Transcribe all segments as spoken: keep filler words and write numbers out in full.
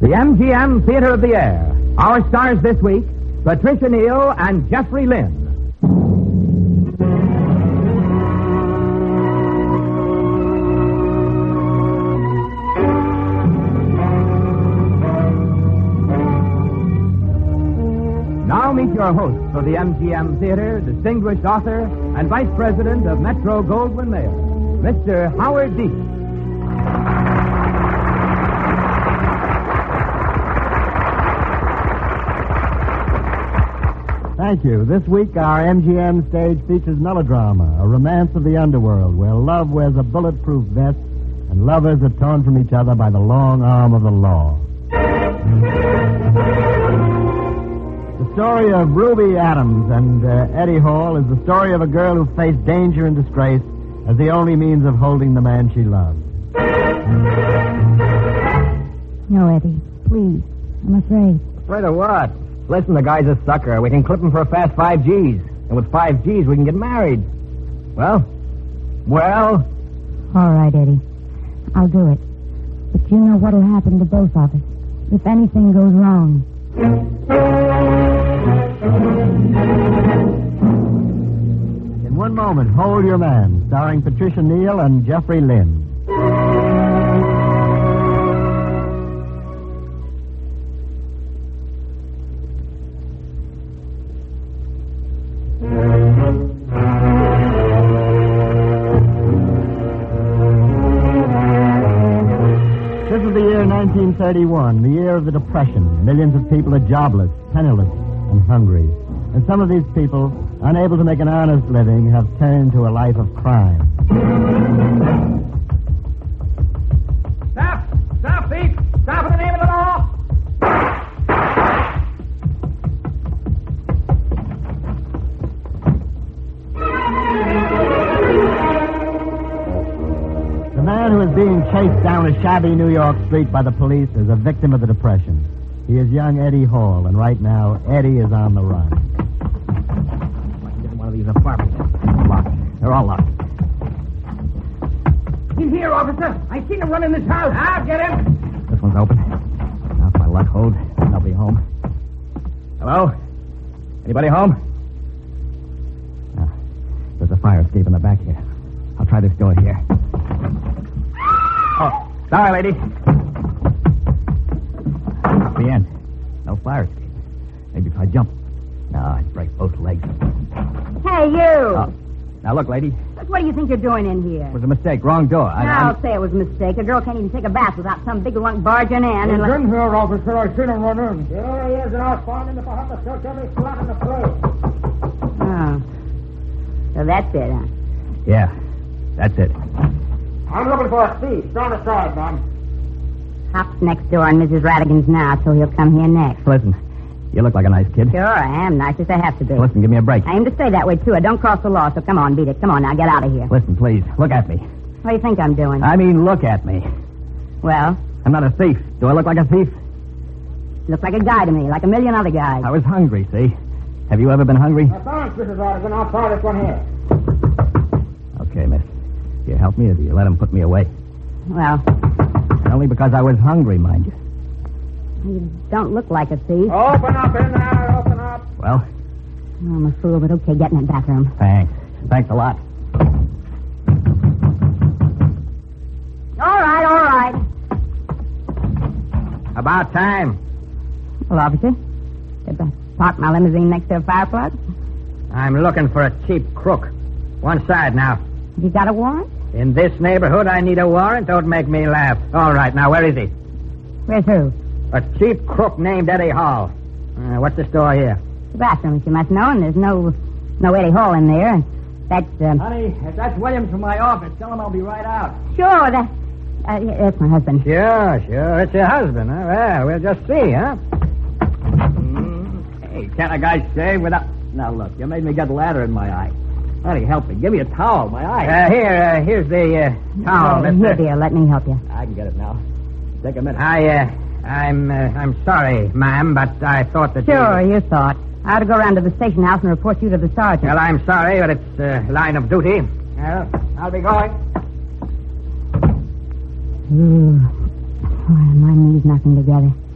The M G M Theater of the Air. Our stars this week, Patricia Neal and Jeffrey Lynn. Now meet your host for the M G M Theater, distinguished author and Vice President of Metro-Goldwyn-Mayer, Mister Howard Deep. Thank you. This week, our M G M stage features melodrama, a romance of the underworld, where love wears a bulletproof vest and lovers are torn from each other by the long arm of the law. The story of Ruby Adams and uh, Eddie Hall is the story of a girl who faced danger and disgrace as the only means of holding the man she loves. No, Eddie, please. I'm afraid. Afraid of what? Listen, the guy's a sucker. We can clip him for a fast five G's. And with five G's, we can get married. Well? Well? All right, Eddie. I'll do it. But you know what'll happen to both of us if anything goes wrong. In one moment, Hold Your Man, starring Patricia Neal and Jeffrey Lynn. This is the year nineteen thirty-one, the year of the Depression. Millions of people are jobless, penniless, and hungry. And some of these people, unable to make an honest living, have turned to a life of crime. Stop! Stop, thief! Stop in the name of the law! The man who is being chased down a shabby New York street by the police is a victim of the Depression. He is young Eddie Hall, and right now, Eddie is on the run. Get in one of these apartments. Locked. They're all locked. He's here, officer. I seen him run in this house. I'll get him. This one's open. Now, if my luck holds, I'll be home. Hello? Anybody home? Ah, there's a fire escape in the back here. I'll try this door here. Oh, sorry, lady. That's the end. No fire escape. Maybe if I jump. No, I'd break both legs. Hey, you. Oh. Now, look, lady. Look, what do you think you're doing in here? It was a mistake. Wrong door. I, no, I'm... I'll say it was a mistake. A girl can't even take a bath without some big lunk barging in. And He's like... in here, officer. I seen him run in. There he is, and I'll find him if I have to search every flat in the place. Oh. So that's it, huh? Yeah, that's it. I'm looking for a thief. Stand aside, man. Hop's next door on Missus Radigan's now, so he'll come here next. Listen, you look like a nice kid. Sure, I am nice as I have to be. Listen, give me a break. I aim to stay that way, too. I don't cross the law, so come on, beat it. Come on, now, get out of here. Listen, please, look at me. What do you think I'm doing? I mean, look at me. Well? I'm not a thief. Do I look like a thief? Look like a guy to me, like a million other guys. I was hungry, see? Have you ever been hungry? Now, thanks, Missus Radigan. I'll try this one here. Okay, miss. Do you help me or do you let him put me away? Well... Only because I was hungry, mind you. You don't look like a thief. Open up in there. Open up. Well? Oh, I'm a fool, but okay, get in that bathroom. Thanks. Thanks a lot. All right, all right. About time. Well, officer, did I park my limousine next to a fire plug? I'm looking for a cheap crook. One side now. Have you got a warrant? In this neighborhood, I need a warrant. Don't make me laugh. All right, now, where is he? Where's who? A cheap crook named Eddie Hall. Uh, what's the store here? The bathroom, you must know, and there's no no Eddie Hall in there. And that's, um... Honey, if that's Williams from my office, tell him I'll be right out. Sure, that, uh, yeah, that's my husband. Sure, sure. It's your husband, huh? Well, we'll just see, huh? Mm, hey, can't a guy shave without... Now, look, you made me get a ladder in my eye. Honey, help me. Give me a towel. My eye. Uh, here, uh, here's the uh, towel, uh, mister. Here, dear, let me help you. I can get it now. Take a minute. I, uh, I'm, uh, I'm sorry, ma'am, but I thought that Sure, you... you thought. I ought to go around to the station house and report you to the sergeant. Well, I'm sorry, but it's uh, line of duty. Well, I'll be going. Ooh. Oh, my knees knocking together.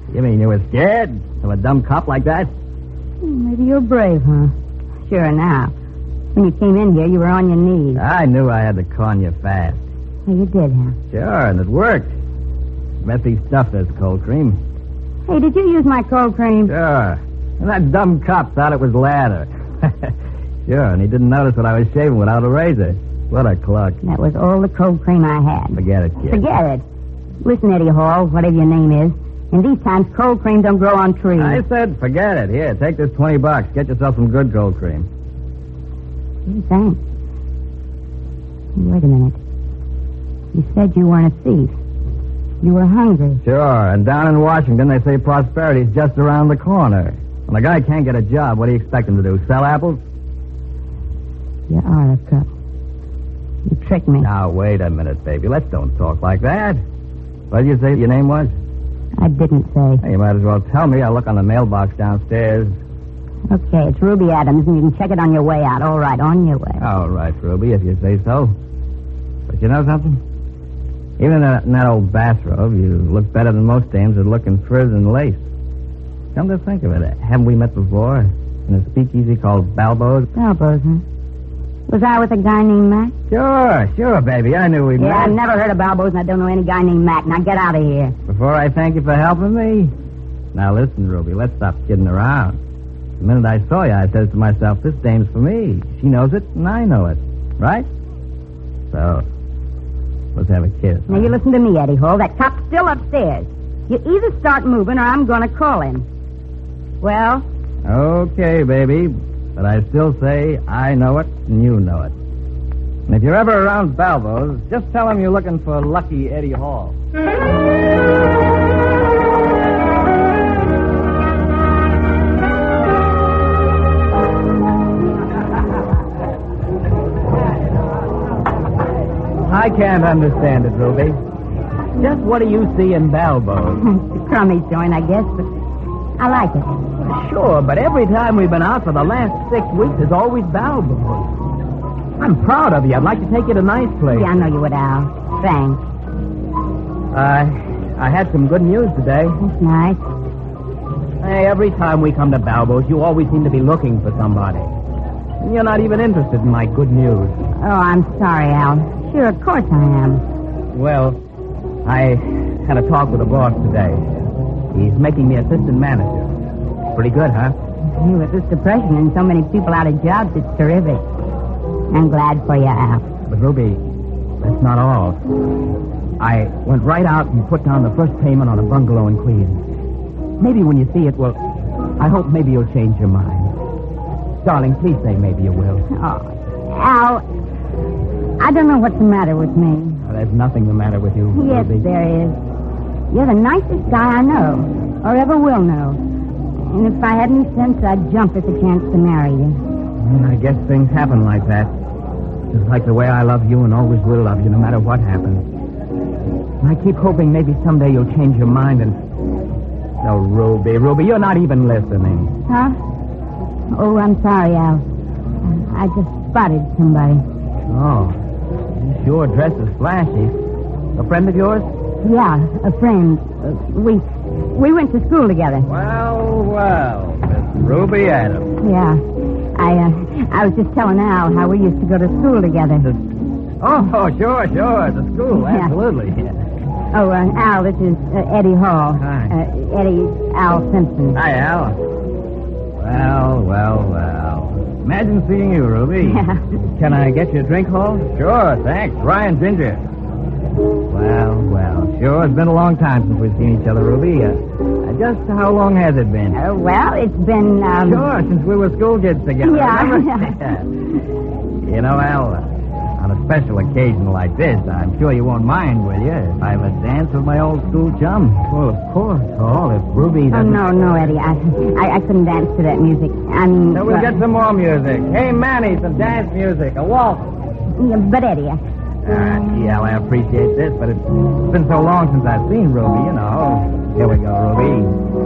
You mean you were scared of a dumb cop like that? Maybe you're brave, huh? Sure, now. When you came in here, you were on your knees. I knew I had to con you fast. Hey, you did, huh? Sure, and it worked. Messy stuff, this cold cream. Hey, did you use my cold cream? Sure. And that dumb cop thought it was lather. Sure, and he didn't notice that I was shaving without a razor. What a cluck. That was all the cold cream I had. Forget it, kid. Forget it. Listen, Eddie Hall, whatever your name is, in these times, cold cream don't grow on trees. I said forget it. Here, take this twenty bucks. Get yourself some good cold cream. Gee, thanks. Wait a minute. You said you weren't a thief. You were hungry. Sure, and down in Washington, they say prosperity's just around the corner. When a guy can't get a job, what do you expect him to do, sell apples? You are a crook. You tricked me. Now, wait a minute, baby. Let's don't talk like that. What did you say your name was? I didn't say. Hey, you might as well tell me. I'll look on the mailbox downstairs. Okay, it's Ruby Adams, and you can check it on your way out. All right, on your way. All right, Ruby, if you say so. But you know something? Even in that, in that old bathrobe, you look better than most dames that look in frizz and lace. Come to think of it, haven't we met before? In a speakeasy called Balbo's? Balbo's, huh? Was I with a guy named Mac? Sure, sure, baby. I knew we'd Yeah, met. I've never heard of Balbo's, and I don't know any guy named Mac. Now get out of here. Before I thank you for helping me? Now listen, Ruby, let's stop kidding around. The minute I saw you, I said to myself, this dame's for me. She knows it, and I know it. Right? So, let's have a kiss. Now, you listen to me, Eddie Hall. That cop's still upstairs. You either start moving or I'm going to call him. Well? Okay, baby. But I still say I know it and you know it. And if you're ever around Balbo's, just tell him you're looking for Lucky Eddie Hall. I can't understand it, Ruby. Just what do you see in Balbo's? It's a crummy joint, I guess, but I like it. Sure, but every time we've been out for the last six weeks, there's always Balbo's. I'm proud of you. I'd like to take you to a nice place. Yeah, I know you would, Al. Thanks. Uh, I had some good news today. That's nice. Hey, every time we come to Balbo's, you always seem to be looking for somebody. And you're not even interested in my good news. Oh, I'm sorry, Al. Sure, of course I am. Well, I had a talk with the boss today. He's making me assistant manager. Pretty good, huh? Hey, with this depression and so many people out of jobs, it's terrific. I'm glad for you, Al. But, Ruby, that's not all. I went right out and put down the first payment on a bungalow in Queens. Maybe when you see it, well, I hope maybe you'll change your mind. Darling, please say maybe you will. Oh, Al, I don't know what's the matter with me. Oh, there's nothing the matter with you, Yes, Ruby. there is. You're the nicest guy I know, or ever will know. And if I had any sense, I'd jump at the chance to marry you. I guess things happen like that. Just like the way I love you and always will love you, no matter what happens. And I keep hoping maybe someday you'll change your mind and... No, Ruby, Ruby, you're not even listening. Huh? Oh, I'm sorry, Al. I just spotted somebody. Oh, you sure dress is flashy. A friend of yours? Yeah, a friend. Uh, we we went to school together. Well, well, Miss Ruby Adams. Yeah. I uh, I was just telling Al how we used to go to school together. The... Oh, oh, sure, sure, the school, Yeah. absolutely. Oh, uh, Al, this is uh, Eddie Hall. Hi. Uh, Eddie Al Simpson. Hi, Al. Well, well, well. Imagine seeing you, Ruby. Yeah. Can I get you a drink, Hall? Sure, thanks. Ryan Ginger. Well, well, sure, it's been a long time since we've seen each other, Ruby. Uh, uh, just how long has it been? Uh, well, it's been, um... Sure, since we were school kids together. Yeah, remember? yeah. You know, Al, uh, on a special occasion like this, I'm sure you won't mind, will you, if I have a dance with my old school chum? Well, of course, Hall, if Ruby Oh, doesn't... no, no, Eddie. I, I, I couldn't dance to that music. I mean... So we'll uh, get some more music. Hey, Manny, some dance music. A waltz. yeah, but, Eddie, I... Ah, gee, Al, I appreciate this, but it's been so long since I've seen Ruby, you know. Here we go, Ruby.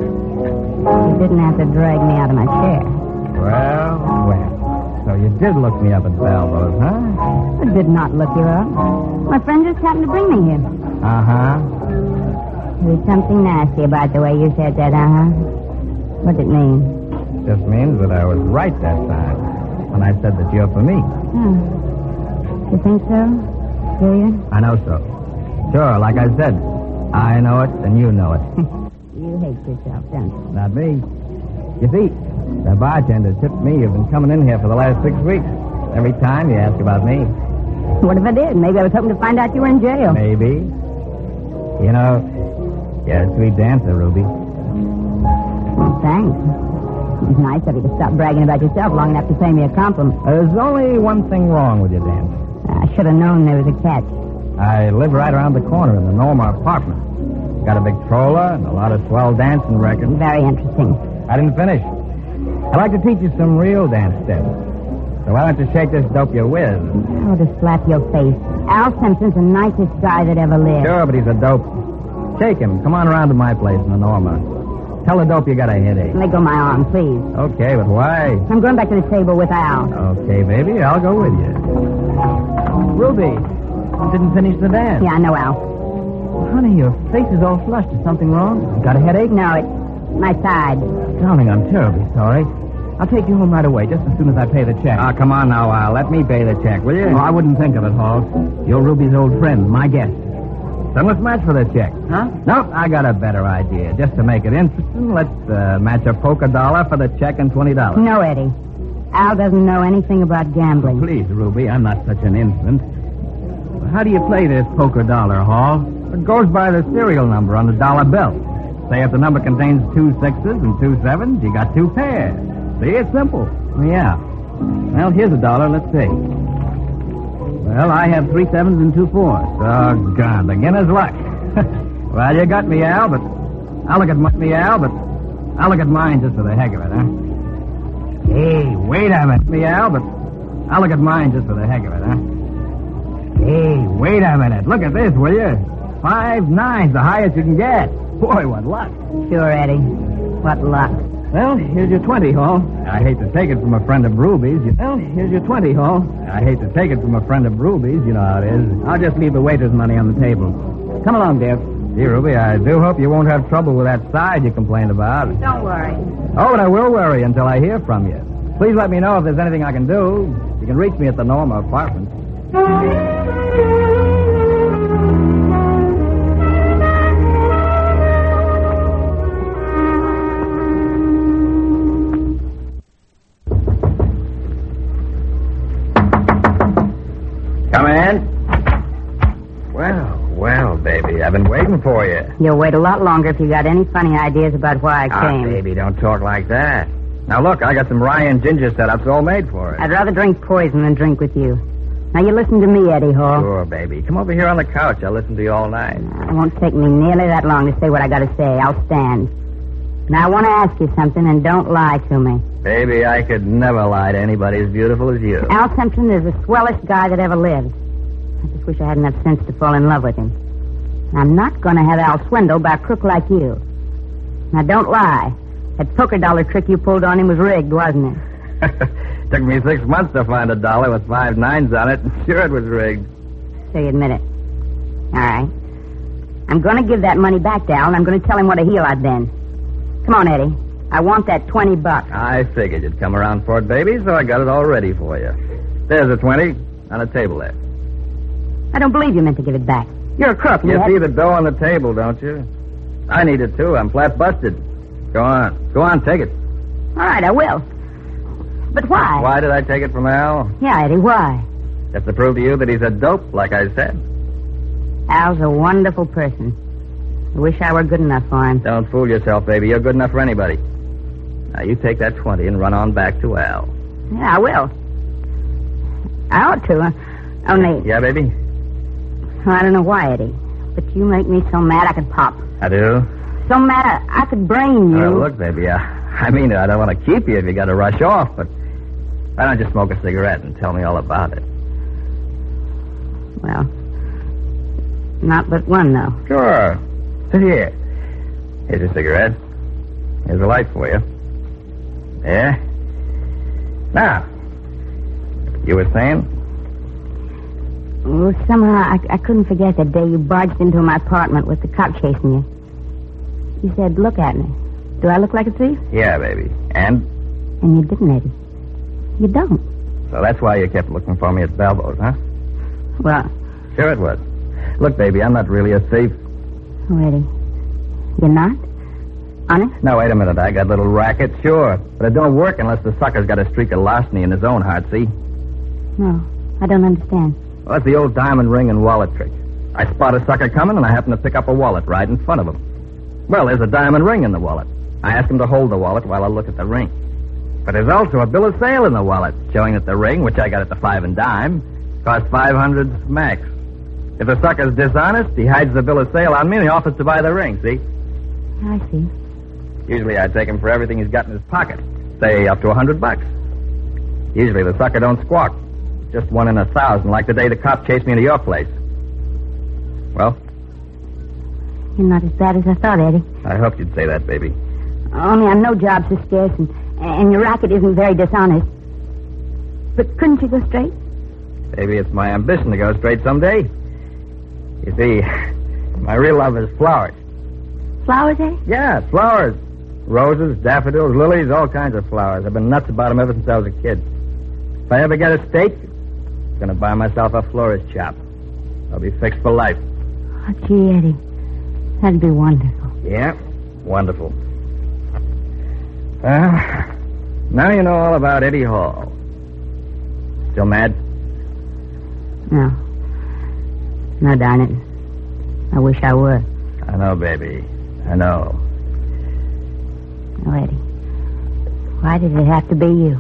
You didn't have to drag me out of my chair. Well, well. So you did look me up at Balbo's, huh? I did not look you up. My friend just happened to bring me here. Uh-huh. There was something nasty about the way you said that, uh-huh. What did it mean? Just means that I was right that time when I said that you're for me. Oh. You think so? Do you? I know so. Sure, like I said, I know it and you know it. You hate yourself, don't you? Not me. You see, the bartender tipped me you've been coming in here for the last six weeks. Every time you ask about me. What if I did? Maybe I was hoping to find out you were in jail. Maybe. You know, you're a sweet dancer, Ruby. Well, thanks. It's nice of you to stop bragging about yourself long enough to pay me a compliment. There's only one thing wrong with your dance. I should have known there was a catch. I live right around the corner in the Norma apartment. Got a big troller and a lot of swell dancing records. Very interesting. I didn't finish. I'd like to teach you some real dance steps. So why don't you shake this dope you're with? Oh, to slap your face. Al Simpson's the nicest guy that ever lived. Sure, but he's a dope. Shake him. Come on around to my place in the Norma. Tell the dope you got a headache. Let go of my arm, please. Okay, but why? I'm going back to the table with Al. Okay, baby, I'll go with you. Ruby, you didn't finish the dance. Yeah, I know, Al. Honey, your face is all flushed. Is something wrong? You got a headache? No, it's my side. Darling, I'm terribly sorry. I'll take you home right away, just as soon as I pay the check. Ah, come on now, Al. Let me pay the check, will you? Oh, I wouldn't think of it, Hall. You're Ruby's old friend, my guest. Then let's match for the check. Huh? Nope, I got a better idea. Just to make it interesting, let's uh, match a poker dollar for the check and twenty dollars. No, Eddie. Al doesn't know anything about gambling. Please, Ruby, I'm not such an infant. How do you play this poker dollar, Hall? It goes by the serial number on the dollar bill. Say if the number contains two sixes and two sevens, you got two pairs. See, it's simple. Yeah. Well, here's a dollar. Let's see. Well, I have three sevens and two fours. Oh, God, beginner's luck. Well, you got me, Al, but I'll look at my, me, Al, but I'll look at mine just for the heck of it, huh? Hey, wait a minute, me, Al, but I'll look at mine just for the heck of it, huh? Hey, wait a minute. Look at this, will you? Five nines, the highest you can get. Boy, what luck. Sure, Eddie. What luck. Well, here's your twenty, Hall. I hate to take it from a friend of Ruby's. You... Well, here's your twenty, Hall. I hate to take it from a friend of Ruby's. You know how it is. I'll just leave the waiter's money on the table. Come along, dear. Gee, Ruby, I do hope you won't have trouble with that side you complained about. Don't worry. Oh, but I will worry until I hear from you. Please let me know if there's anything I can do. You can reach me at the Norma apartment. Come in. Well, well, baby, I've been waiting for you. You'll wait a lot longer if you got any funny ideas about why I Ah, came. baby, don't talk like that. Now, look, I got some rye and ginger setups all made for it. I'd rather drink poison than drink with you. Now, you listen to me, Eddie Hall. Sure, baby. Come over here on the couch. I'll listen to you all night. It won't take me nearly that long to say what I got to say. I'll stand. Now, I want to ask you something, and don't lie to me. Baby, I could never lie to anybody as beautiful as you. Al Simpson is the swellest guy that ever lived. I just wish I had enough sense to fall in love with him. I'm not going to have Al swindled by a crook like you. Now, don't lie. That poker dollar trick you pulled on him was rigged, wasn't it? Took me six months to find a dollar with five nines on it. Sure, it was rigged. So you admit it. All right. I'm going to give that money back to Al, and I'm going to tell him what a heel I've been. Come on, Eddie. I want that twenty bucks. I figured you'd come around for it, baby, so I got it all ready for you. There's a twenty on the table there. I don't believe you meant to give it back. You're a crook. You had... see the dough on the table, don't you? I need it, too. I'm flat busted. Go on. Go on, take it. All right, I will. But why? Why did I take it from Al? Yeah, Eddie, why? Just to prove to you that he's a dope, like I said. Al's a wonderful person. I wish I were good enough for him. Don't fool yourself, baby. You're good enough for anybody. Now, you take that twenty and run on back to Al. Yeah, I will. I ought to. Uh, only... Yeah, baby? Well, I don't know why, Eddie. But you make me so mad I could pop. I do? So mad I, I could brain you. Oh, look, baby, I, I mean, I don't want to keep you if you got to rush off, but why don't you smoke a cigarette and tell me all about it? Well, not but one, though. Sure. Sit here. Here's your cigarette. Here's a light for you. Yeah? Now, you were saying? Well, somehow I, I couldn't forget that day you barged into my apartment with the cop chasing you. You said, look at me. Do I look like a thief? Yeah, baby. And? And you didn't, Eddie. You don't. So that's why you kept looking for me at Balbo's, huh? Well... Sure it was. Look, baby, I'm not really a thief. Oh, Eddie. You're not? Honest? No, wait a minute. I got a little racket, sure. But it don't work unless the sucker's got a streak of larceny in his own heart, see? No, I don't understand. Well, that's the old diamond ring and wallet trick. I spot a sucker coming, and I happen to pick up a wallet right in front of him. Well, there's a diamond ring in the wallet. I ask him to hold the wallet while I look at the ring. But there's also a bill of sale in the wallet, showing that the ring, which I got at the five and dime, cost five hundred max. If the sucker's dishonest, he hides the bill of sale on me and he offers to buy the ring, see? I see. Usually I take him for everything he's got in his pocket, say up to a hundred bucks. Usually the sucker don't squawk. Just one in a thousand, like the day the cop chased me into your place. Well? You're not as bad as I thought, Eddie. I hoped you'd say that, baby. Only I know jobs are scarce and, and your racket isn't very dishonest. But couldn't you go straight? Baby, it's my ambition to go straight someday. You see, my real love is flowers. Flowers, Eddie? Yeah, flowers. Roses, daffodils, lilies, all kinds of flowers. I've been nuts about them ever since I was a kid. If I ever get a stake, I'm going to buy myself a florist shop. I'll be fixed for life. Oh, gee, Eddie. That'd be wonderful. Yeah, wonderful. Well, now you know all about Eddie Hall. Still mad? No. No, darn it. I wish I were. I know, baby. I know. Oh, Eddie. Why did it have to be you?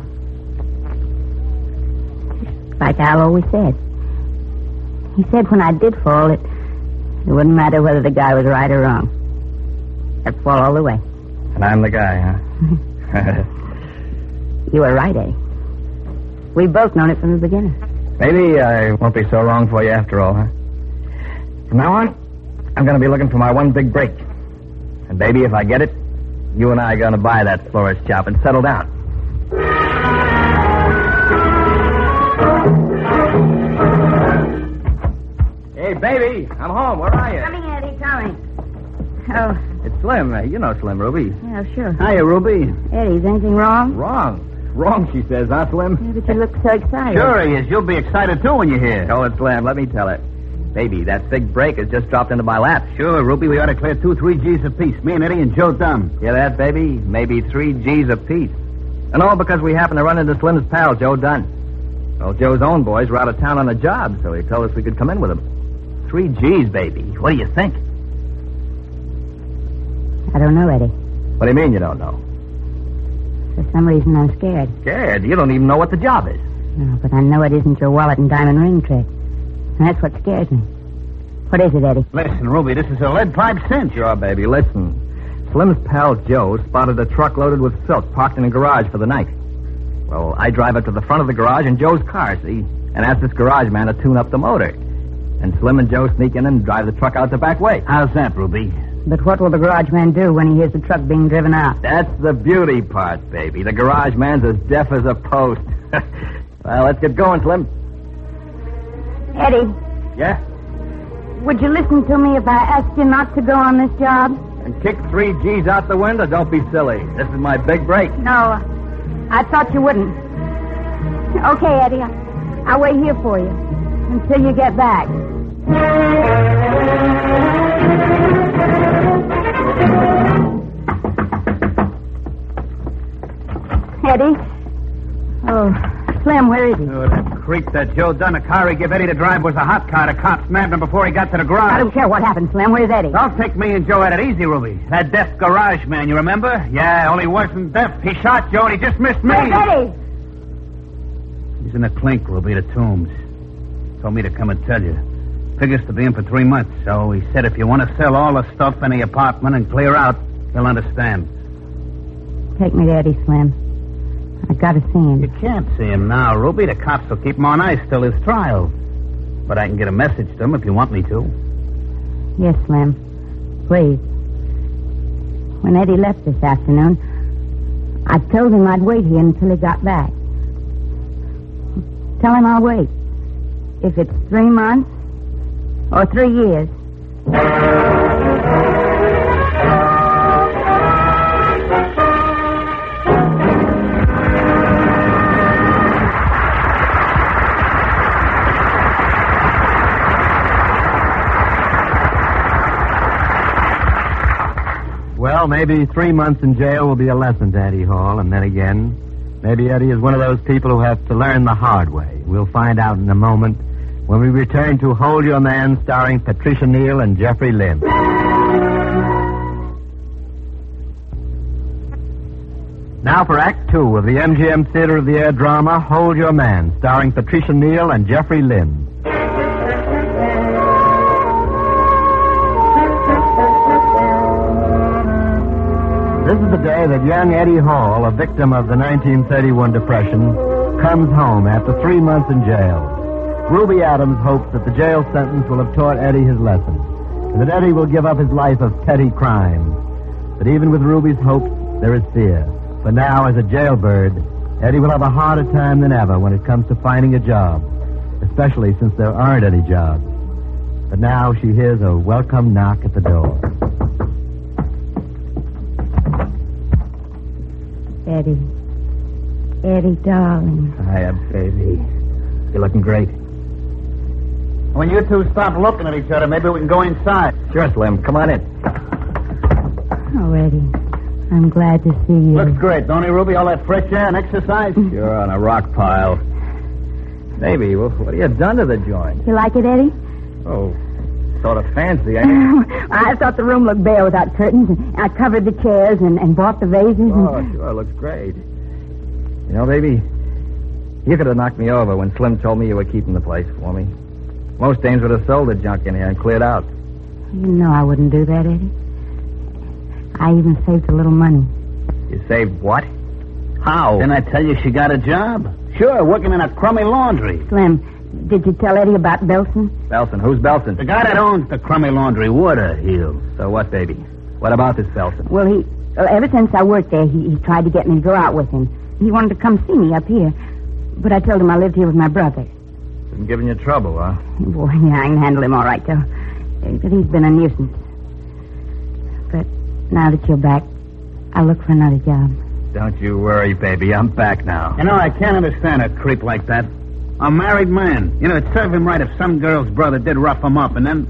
Just like Al always said. He said when I did fall, it, it wouldn't matter whether the guy was right or wrong. I'd fall all the way. And I'm the guy, huh? You were right, Eddie. We've both known it from the beginning. Maybe I won't be so wrong for you after all, huh? From now on, I'm going to be looking for my one big break. And, baby, if I get it, you and I are going to buy that florist shop and settle down. Hey, baby, I'm home. Where are you? Coming, Eddie, coming. Oh. It's Slim. Uh, you know Slim, Ruby. Yeah, sure. Hiya, Ruby. Eddie, is anything wrong? Wrong. Wrong, she says, huh, Slim? Yeah, but you look so excited. Sure he is. You'll be excited, too, when you hear. Oh, it's Slim. Let me tell it. Baby, that big break has just dropped into my lap. Sure, Ruby, we ought to clear two, three G's apiece. Me and Eddie and Joe Dunn. Hear that, baby? Maybe three G's apiece. And all because we happened to run into Slim's pal, Joe Dunn. Well, Joe's own boys were out of town on a job, so he told us we could come in with him. Three G's, baby. What do you think? I don't know, Eddie. What do you mean you don't know? For some reason, I'm scared. Scared? You don't even know what the job is. No, but I know it isn't your wallet and diamond ring trick. And that's what scares me. What is it, Eddie? Listen, Ruby, this is a lead pipe cinch. Sure, baby, listen. Slim's pal Joe spotted a truck loaded with silk parked in a garage for the night. Well, I drive up to the front of the garage in Joe's car, see? And ask this garage man to tune up the motor. And Slim and Joe sneak in and drive the truck out the back way. How's that, Ruby? But what will the garage man do when he hears the truck being driven out? That's the beauty part, baby. The garage man's as deaf as a post. Well, let's get going, Slim. Eddie. Yeah? Would you listen to me if I asked you not to go on this job? And kick three G's out the window? Don't be silly. This is my big break. No, I thought you wouldn't. Okay, Eddie, I'll wait here for you until you get back. Eddie? Oh, Slim, where is he? Oh, that creep that Joe Dunn, a car he gave Eddie to drive was a hot car. The cops nabbed him before he got to the garage. I don't care what happened, Slim. Where's Eddie? Don't take me and Joe at it easy, Ruby. That deaf garage man, you remember? Yeah, only he wasn't deaf. He shot Joe and he just missed me. Where's Eddie? He's in the clink, Ruby, the tombs. Told me to come and tell you. Figures to be in for three months, so he said if you want to sell all the stuff in the apartment and clear out, he'll understand. Take me to Eddie, Slim. I gotta see him. You can't see him now, Ruby. The cops will keep him on ice till his trial. But I can get a message to him if you want me to. Yes, Slim. Please. When Eddie left this afternoon, I told him I'd wait here until he got back. Tell him I'll wait. If it's three months or three years. Well, maybe three months in jail will be a lesson to Eddie Hall, and then again, maybe Eddie is one of those people who have to learn the hard way. We'll find out in a moment when we return to Hold Your Man, starring Patricia Neal and Jeffrey Lynn. Now for Act Two of the M G M Theater of the Air drama, Hold Your Man, starring Patricia Neal and Jeffrey Lynn. This is the day that young Eddie Hall, a victim of the nineteen thirty-one Depression, comes home after three months in jail. Ruby Adams hopes that the jail sentence will have taught Eddie his lesson, and that Eddie will give up his life of petty crime. But even with Ruby's hopes, there is fear. For now, as a jailbird, Eddie will have a harder time than ever when it comes to finding a job, especially since there aren't any jobs. But now she hears a welcome knock at the door. Eddie. Eddie, darling. Hiya, baby. You're looking great. When you two stop looking at each other, maybe we can go inside. Sure, Slim. Come on in. Oh, Eddie. I'm glad to see you. Looks great, don't he, Ruby? All that fresh air and exercise. You're on a rock pile. Baby, well, what have you done to the joint? You like it, Eddie? Oh, sort of fancy, ain't it? I thought the room looked bare without curtains, and I covered the chairs and, and bought the vases. And... Oh, sure, looks great. You know, baby, you could have knocked me over when Slim told me you were keeping the place for me. Most dames would have sold the junk in here and cleared out. You know I wouldn't do that, Eddie. I even saved a little money. You saved what? How? Didn't I tell you she got a job? Sure, working in a crummy laundry. Slim, did you tell Eddie about Belson? Belson? Who's Belson? The guy that owns the crummy laundry, Waterhill. So what, baby? What about this Belson? Well, he... Well, ever since I worked there, he, he tried to get me to go out with him. He wanted to come see me up here. But I told him I lived here with my brother. Been giving you trouble, huh? Boy, yeah, I can handle him all right, though. But he's been a nuisance. But now that you're back, I'll look for another job. Don't you worry, baby. I'm back now. You know, I can't understand a creep like that. A married man. You know, it'd serve him right if some girl's brother did rough him up, and then...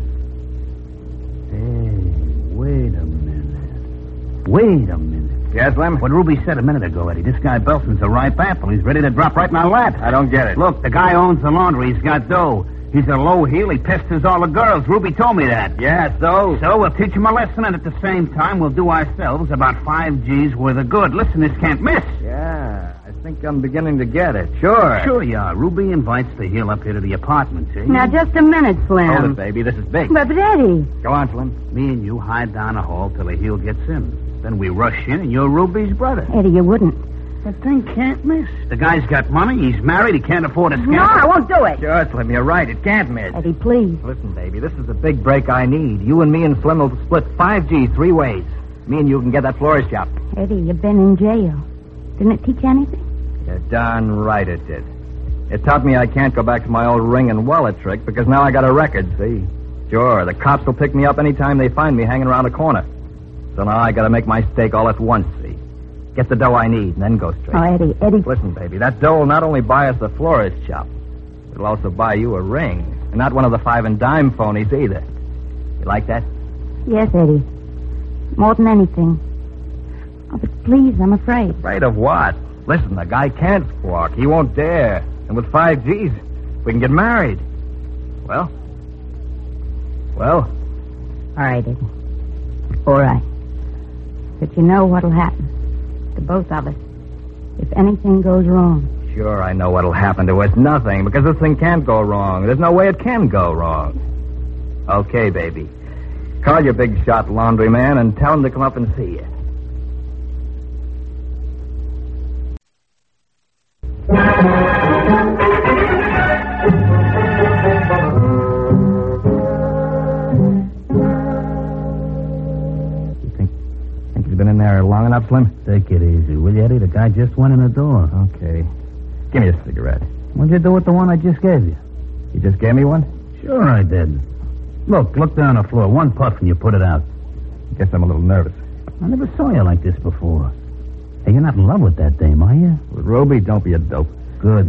Hey, wait a minute. Wait a minute. Yes, Lem? What Ruby said a minute ago, Eddie. This guy Belson's a ripe apple. He's ready to drop right in our lap. I don't get it. Look, the guy owns the laundry. He's got dough. He's a low heel. He pesters all the girls. Ruby told me that. Yeah, so? So we'll teach him a lesson, and at the same time, we'll do ourselves about five G's worth of good. Listen, this can't miss. Yeah, I think I'm beginning to get it. Sure. Sure you are. Ruby invites the heel up here to the apartment, see? Now, just a minute, Slim. Hold it, baby. This is big. But, but Eddie... Go on, Slim. Me and you hide down the hall till the heel gets in. Then we rush in, and you're Ruby's brother. Eddie, you wouldn't. That thing can't miss. The guy's got money. He's married. He can't afford a scandal. No, I won't do it. Sure, Slim, you're right. It can't miss. Eddie, please. Listen, baby, this is the big break I need. You and me and Slim will split five G three ways. Me and you can get that florist shop. Eddie, you've been in jail. Didn't it teach anything? You're darn right it did. It taught me I can't go back to my old ring and wallet trick because now I got a record, see? Sure, the cops will pick me up anytime they find me hanging around a corner. So now I got to make my stake all at once, see? Get the dough I need and then go straight. Oh, Eddie, Eddie... Listen, baby, that dough will not only buy us the florist shop, it'll also buy you a ring. And not one of the five and dime phonies either. You like that? Yes, Eddie. More than anything. Oh, but please, I'm afraid. Afraid of what? Listen, the guy can't squawk. He won't dare. And with five G's, we can get married. Well? Well? All right, Eddie. All right. But you know what'll happen to both of us if anything goes wrong. Sure, I know what'll happen to us. Nothing, because this thing can't go wrong. There's no way it can go wrong. Okay, baby. Call your big shot laundryman and tell him to come up and see you. Been in there long enough, Slim? Take it easy, will you, Eddie? The guy just went in the door. Okay. Give me a cigarette. What'd you do with the one I just gave you? You just gave me one? Sure I did. Look, look down the floor. One puff and you put it out. Guess I'm a little nervous. I never saw you like this before. Hey, you're not in love with that dame, are you? With Ruby? Don't be a dope. Good.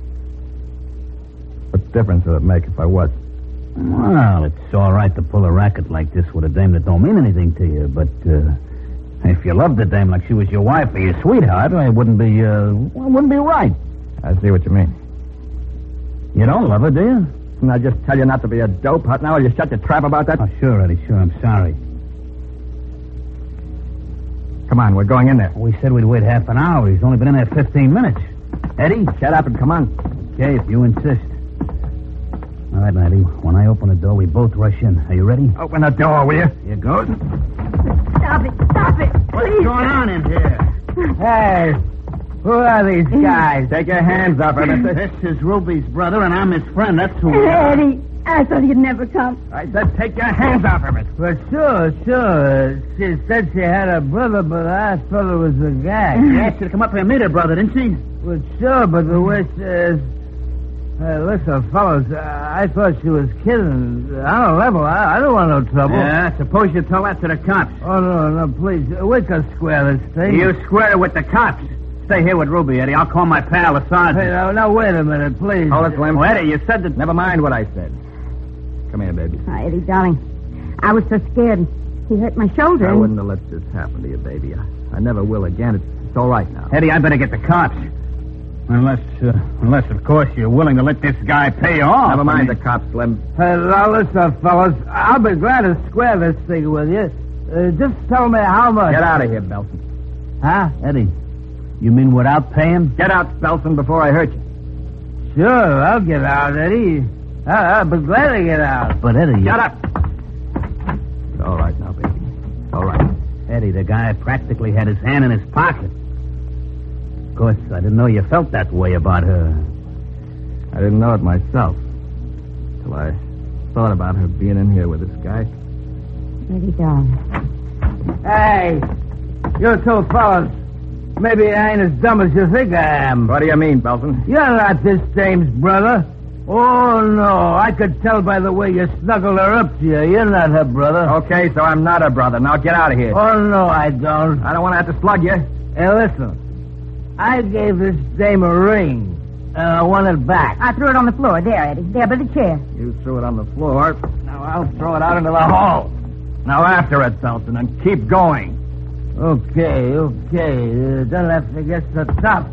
What difference would it make if I was? Well, it's all right to pull a racket like this with a dame that don't mean anything to you, but... uh If you loved the dame like she was your wife or your sweetheart, it wouldn't be, uh, well, it wouldn't be right. I see what you mean. You don't love her, do you? Didn't I just tell you not to be a dope? Now will you shut your trap about that? Oh, sure, Eddie, sure. I'm sorry. Come on, we're going in there. We said we'd wait half an hour. He's only been in there fifteen minutes. Eddie, shut up and come on. Okay, if you insist. All right, Eddie. When I open the door, we both rush in. Are you ready? Open the door, will you? Here goes. Stop it. Stop it. What's Please. going on in here? Hey, who are these guys? Take your hands off her, mister. This is Ruby's brother, and I'm his friend. That's who we are. Eddie, I thought you'd never come. I said take your hands off her, mister. Well, sure, sure. She said she had a brother, but I thought it was a guy. She asked you to come up here and meet her brother, didn't she? Well, sure, but the way she is... Uh, listen, fellas, uh, I thought she was kidding. On a level, I, I don't want no trouble. Yeah, suppose you tell that to the cops. Oh, no, no, please. We can square this thing. You square it with the cops. Stay here with Ruby, Eddie. I'll call my pal, the sergeant. Hey, now, now, wait a minute, please. Hold it, Slim. Oh, Eddie, you said that... Never mind what I said. Come here, baby. Oh, Eddie, darling, I was so scared. He hurt my shoulder. I and- wouldn't have let this happen to you, baby. I, I never will again. It's, it's all right now. Eddie, I better get the cops. Unless, uh, unless, of course, you're willing to let this guy pay you off. Never mind I mean- the cops, Slim. Hey, now, listen, fellas. I'll be glad to square this thing with you. Uh, just tell me how much. Get out of here, Belson. Huh? Eddie, you mean without paying? Get out, Belson, before I hurt you. Sure, I'll get out, Eddie. I, I'll be glad to get out. But, Eddie... Shut up. It's all right now, baby. It's all right. Eddie, the guy practically had his hand in his pocket. Of course, I didn't know you felt that way about her. I didn't know it myself. Till I thought about her being in here with this guy. Eddie, darling. Hey, you two fellas. Maybe I ain't as dumb as you think I am. What do you mean, Belson? You're not this dame's brother. Oh, no. I could tell by the way you snuggled her up to you. You're not her brother. Okay, so I'm not her brother. Now get out of here. Oh, no, I don't. I don't want to have to slug you. Hey, listen. I gave this dame a ring, and I want it back. I threw it on the floor. There, Eddie. There by the chair. You threw it on the floor. Now I'll throw it out into the hall. Now after it, Belson, and keep going. Okay, okay. Uh, don't have to get the top.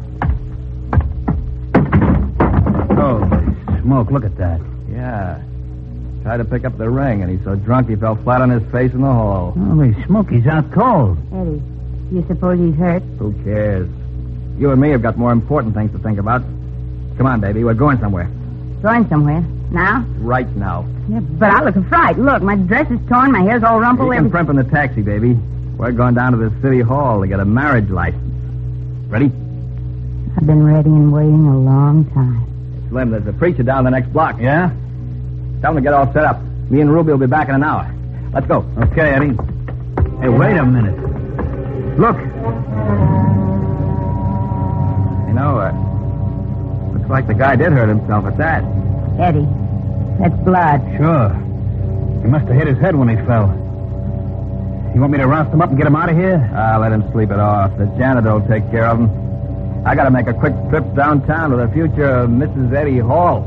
Holy smoke, look at that. Yeah. Tried to pick up the ring, and he's so drunk he fell flat on his face in the hall. Holy smoke, he's out cold. Eddie, do you suppose he's hurt? Who cares? You and me have got more important things to think about. Come on, baby. We're going somewhere. Going somewhere. Now? Right now. Yeah, but I look a fright. Look, my dress is torn, my hair's all rumpled. You can every- primp in the taxi, baby. We're going down to the city hall to get a marriage license. Ready? I've been ready and waiting a long time. Slim, there's a preacher down the next block. Yeah? Tell him to get all set up. Me and Ruby will be back in an hour. Let's go. Okay, Eddie. Hey, wait a minute. Look. You know, uh, looks like the guy did hurt himself at that. Eddie, that's blood. Sure. He must have hit his head when he fell. You want me to roust him up and get him out of here? Ah, let him sleep it off. The janitor will take care of him. I gotta make a quick trip downtown to the future Missus Eddie Hall.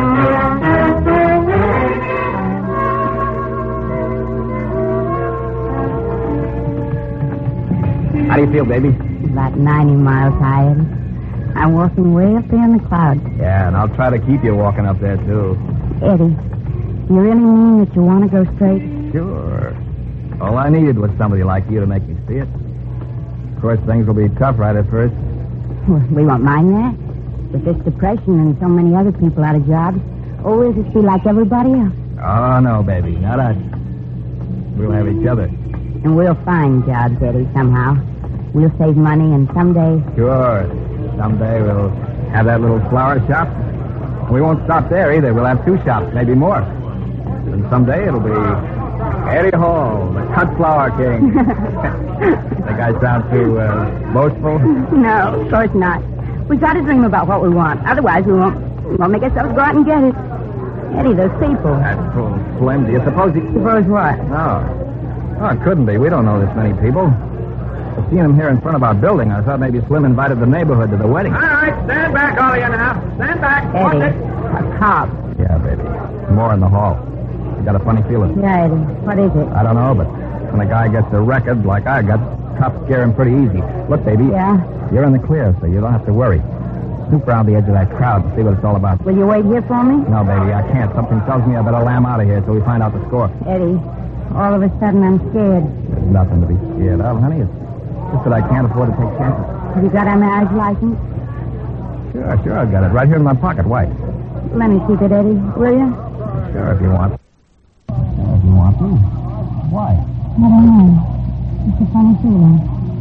How do you feel, baby? About ninety miles high, Eddie. I'm walking way up there in the clouds. Yeah, and I'll try to keep you walking up there, too. Eddie, you really mean that you want to go straight? Sure. All I needed was somebody like you to make me see it. Of course, things will be tough right at first. Well, we won't mind that. With this depression and so many other people out of jobs, or we'll just be like everybody else. Oh, no, baby, not us. We'll have each other. And we'll find jobs, Eddie, somehow. We'll save money, and someday... Sure. Someday we'll have that little flower shop. We won't stop there either. We'll have two shops, maybe more. And someday it'll be Eddie Hall, the cut flower king. Think I sound too uh, boastful? No, of course not. We've got to dream about what we want. Otherwise, we won't, we won't make ourselves go out and get it. Eddie, those people. That's full Slim. Do you suppose he... Suppose what? No. Oh, it couldn't be. We don't know this many people. I've seen him here in front of our building. I thought maybe Slim invited the neighborhood to the wedding. All right, stand back, all of you now. Stand back. Eddie, a cop. Yeah, baby. More in the hall. I got a funny feeling. Yeah, Eddie. What is it? I don't know, but when a guy gets a record like I got, cops scare him pretty easy. Look, baby. Yeah? You're in the clear, so you don't have to worry. Snoop around the edge of that crowd and see what it's all about. Will you wait here for me? No, baby, I can't. Something tells me I better lamb out of here until we find out the score. Eddie, all of a sudden I'm scared. There's nothing to be scared of, honey. It's just that I can't afford to take chances. Have you got a marriage license? Sure, sure, I've got it. Right here in my pocket. Why? Let me keep it, Eddie, will you? Sure, if you want. Sure, if you want to. Why? I don't know. It's a funny feeling.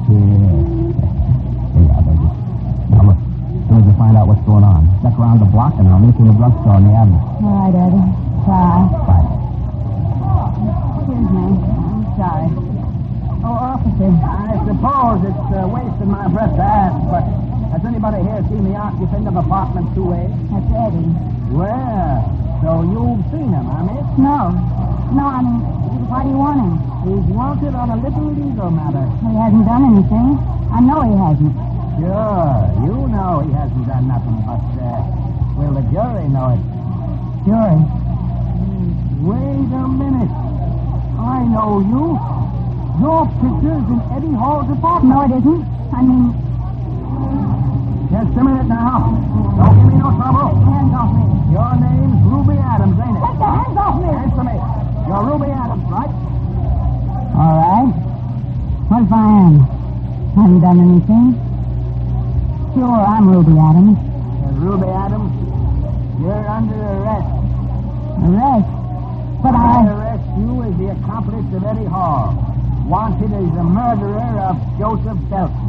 Yeah. Yeah, baby. Now, look. As soon as you find out what's going on, check around the block and I'll meet you in the drugstore on the avenue. All right, Eddie. Bye. Bye. Excuse me. I'm sorry. Oh, officer. I suppose it's uh, wasting my breath to ask, but has anybody here seen the occupant of apartment two A? That's Eddie. Well, so you've seen him, huh, miss? No. No, I mean, why do you want him? He's wanted on a little legal matter. He hasn't done anything. I know he hasn't. Sure, you know he hasn't done nothing, but, uh, will the jury know it? Jury. Wait a minute. I know you. Your picture's in Eddie Hall's apartment. No, it isn't. I mean... Just a minute now. Don't give me no trouble. Hands off me. Your name's Ruby Adams, ain't it? Take your hands off me. Answer me. You're Ruby Adams, right? All right. What if I am? Haven't done anything. Sure, I'm Ruby Adams. Uh, Ruby Adams, you're under arrest. Arrest? But I I... arrest you as the accomplice of Eddie Hall, wanted as the murderer of Joseph Felton.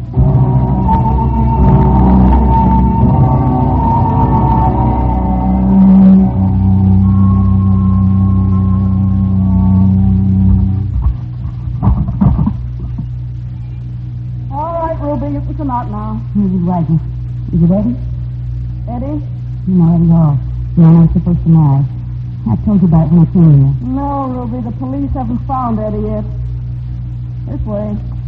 Come out now. Who's writing? Is it Eddie? Eddie? No, Eddie Hall. The one I was supposed to marry. I told you about it when I came here. No, Ruby, the police haven't found Eddie yet. This way.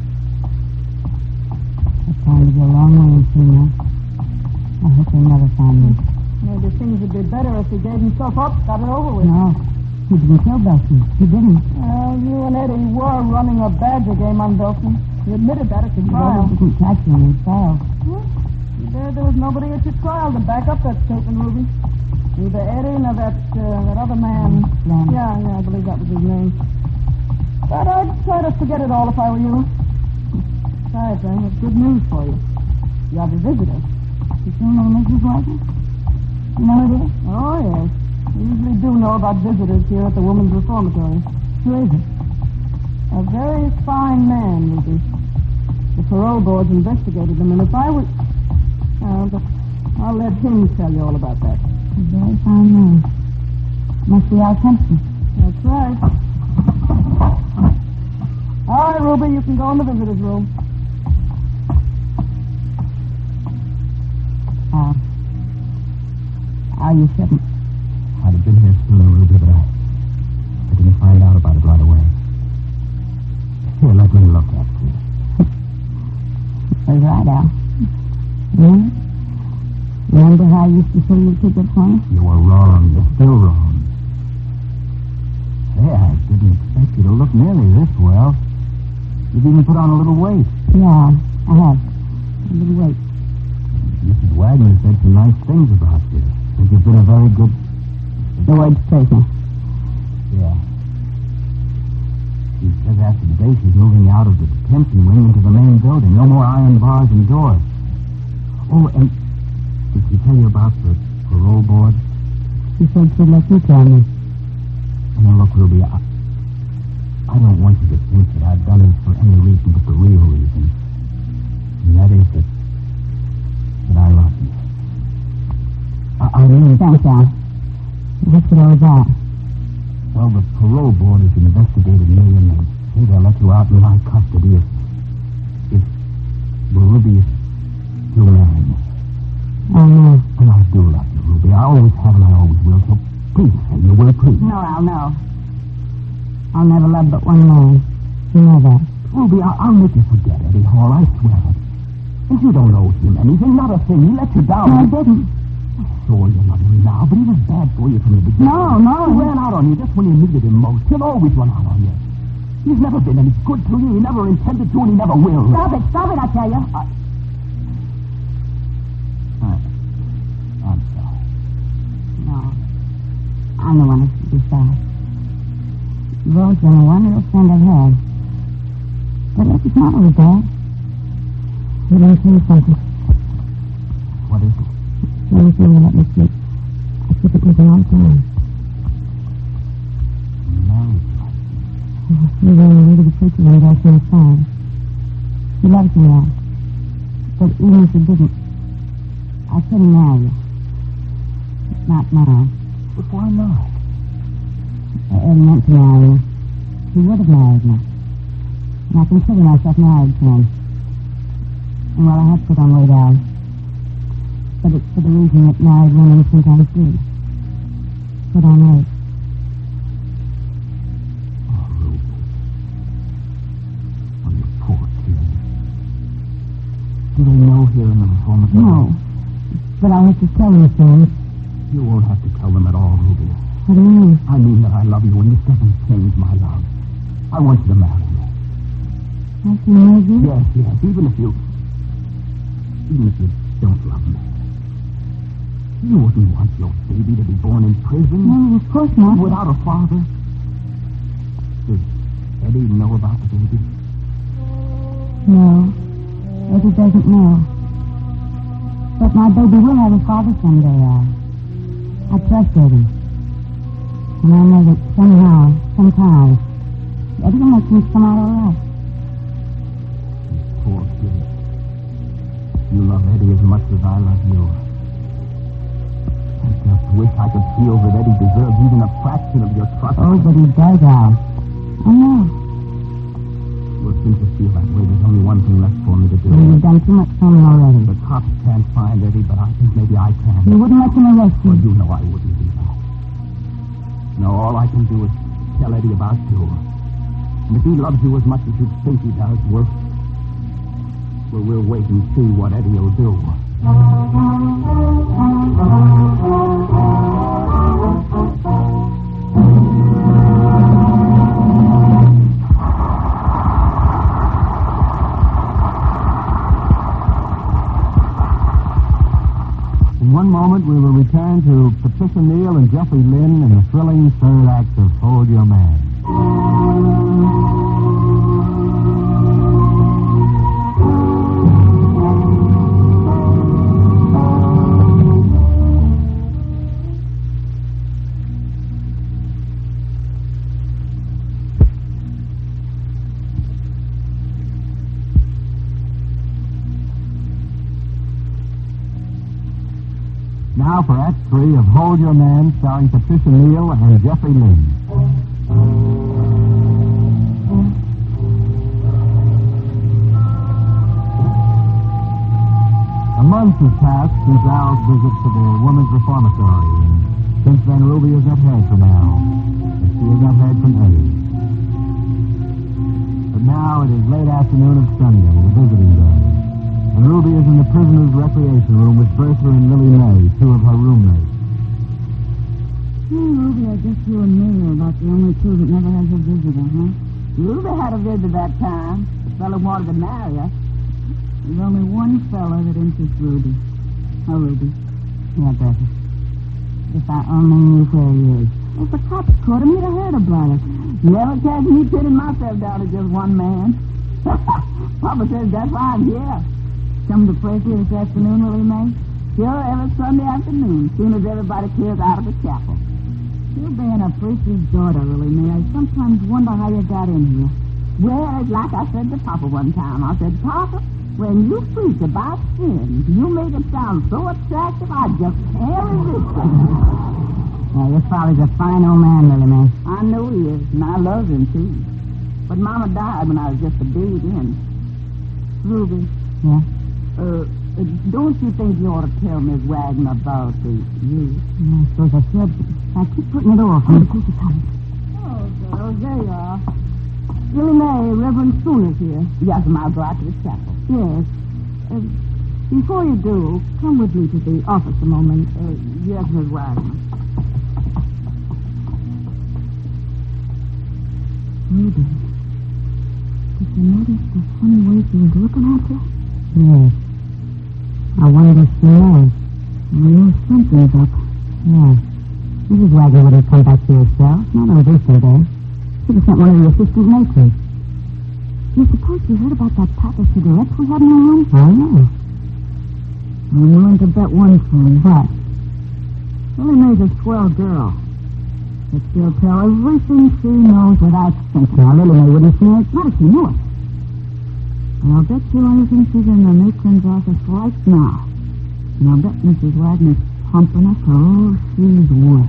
It's time to go a long way in Tina. I hope they never find me. Maybe things would be better if he gave himself up, got it over with. No. He didn't kill Belton. He didn't. Well, you and Eddie were running a badger game on Belton. You admitted that at your trial. He didn't catch him and he failed. Well, there, there was nobody at your trial to back up that statement, Ruby. Neither Eddie nor that uh, that other man. Len. Yeah, yeah, I believe that was his name. But I'd try to forget it all if I were you. Besides, I have good news for you. You have a visitor. You seen no Missus Wagner? You know who it is? Oh, yes. We usually do know about visitors here at the Women's Reformatory. Who is it? A very fine man, Ruby. The parole board's investigated him, and if I were... Uh, but I'll let him tell you all about that. A very fine man. Must be Al Kempson. That's right. All right, Ruby, you can go in the visitor's room. Al. Al, you shouldn't. I'd have been here sooner, Ruby, but I, I didn't find out about it right away. Here, let me look at you. Was right, Al. Yeah? Remember how I used to say you'd keep it funny? You were wrong. You're still wrong. Hey, I didn't expect you to look nearly this well. You've even put on a little weight. Yeah, I have. A little weight. Missus Wagner said some nice things about you. Said you've been a very good... The word's prisoner. Yeah. She says after the day she's moving out of the detention wing into the main building. No more iron bars and doors. Oh, and did she tell you about the parole board? She said she'd let you tell me. Now, look, Ruby, I, I don't want you to think that I've done it for any reason but the real reason. And that is that, that I love you. I, I mean... Thanks, Al. What's it all about? Well, the parole board has investigated me, and they say they'll let you out in my custody if... if... well, Ruby is still marrying me. I know. And I do love you, Ruby. I always have and I always will, so please say you will, please. No, Al, no. I'll never love but one man. You know that. Ruby, I- I'll make you forget Eddie Hall, I swear it. And you don't owe him anything, not a thing. He let you down. No, I didn't. Sure, you love him now, but he was bad for you from the beginning. No, no. He ran out on you just when you needed him most. He'll always run out on you. He's never been any good to you. He never intended to, and he never will. Stop it, stop it, I tell you. I... I... I'm sorry. No. I'm the one who should be sorry. You've always been a wonderful friend I've had. But it's not always bad. You didn't say something. What is it? The only thing you let me sleep. I keep it with a long time. Married. You were ready to take you when I was inside. He loves me now. But even if he didn't, I couldn't marry you. Not now. But why not? I meant to marry you. He would have married me. And I consider myself married to him. And well, I have put on weight out. But it's for the reason that married women sometimes do. Put on weight. Oh, Ruby. Oh, you poor kid. Do they know here in the reformatory? No. But I'll have to tell them soon. You won't have to tell them at all, Ruby. What do you mean? I mean that I love you, and this doesn't change my love. I want you to marry me. I can marry you? Yes, yes, even if you... Even if you don't love me. You wouldn't want your baby to be born in prison. No, of course not. Without a father. Does Eddie know about the baby? No. Eddie doesn't know. But my baby will have a father someday, Al. I trust Eddie. And I know that somehow, sometime, Eddie will make things come out all right. You poor kid. You love Eddie as much as I love you. I just wish I could feel that Eddie deserves even a fraction of your trust. Oh, but he does, Al. I know. Well, since you feel that way, there's only one thing left for me to do. Well, you've done too much for me already. The cops can't find Eddie, but I think maybe I can. You wouldn't let him arrest Well, you. you know I wouldn't do that. No, all I can do is tell Eddie about you. And if he loves you as much as you think he does, well, well, we'll wait and see what Eddie will do. In one moment, we will return to Patricia Neal and Jeffrey Lynn in the thrilling third act of Hold Your Man. Now for Act Three of Hold Your Man, starring Patricia Neal and Jeffrey Lynn. A month has passed since Al's visit to the women's reformatory, and since then Ruby has not heard from Al, and she has not heard from Eddie. But now it is late afternoon of Sunday, the visiting day. And Ruby is in the prisoner's recreation room with Bertha and Lily May, two of her roommates. Oh, Ruby, I guess you and me are about the only two that never has a visitor, huh? Ruby had a visitor that time. The fellow wanted to marry her. There's only one fellow that interests Ruby. Oh, Ruby. Yeah, Bertha. If I only knew where he is. If the cops caught him, he'd have heard about it. Never catch me pitting myself down to just one man. Papa says that's why I'm here. Come to pray here this afternoon, Lily May? Sure, every Sunday afternoon, soon as everybody clears out of the chapel. You being a preacher's daughter, Lily May, I sometimes wonder how you got in here. Well, it's like I said to Papa one time. I said, Papa, when you preach about sin, you make it sound so attractive, I just can't resist it. Now, your father's a fine old man, Lily May. I know he is, and I love him, too. But Mama died when I was just a baby, and... Ruby. Yeah? Uh, don't you think you ought to tell Miss Wagner about the you? I suppose I should. I keep putting it off. Oh, take your time. Oh, girls, there you are. Lily May, Reverend Spoon is here. Yes, and I'll go out to the chapel. Yes. Uh, before you do, come with me to the office a moment. Uh, yes, Miss Wagner. Ruby, you notice the funny way she was looking at you? Yes. I wonder if she knows. I know something's up. Yes. Missus Wagner wouldn't come back to herself. Not on Easter Day. She was sent one of the assistant maitres. You suppose you heard about that pack of cigarettes we had in our room? I know. I'm willing to bet one thing. What? Lily Mae's a swell girl. But she'll tell everything she knows without thinking. Now, Lily Mae wouldn't see it. Not if she knew it. And I'll bet you anything she's in the matron's office right now. And I'll bet Missus Wagner's pumping her for all she's worth.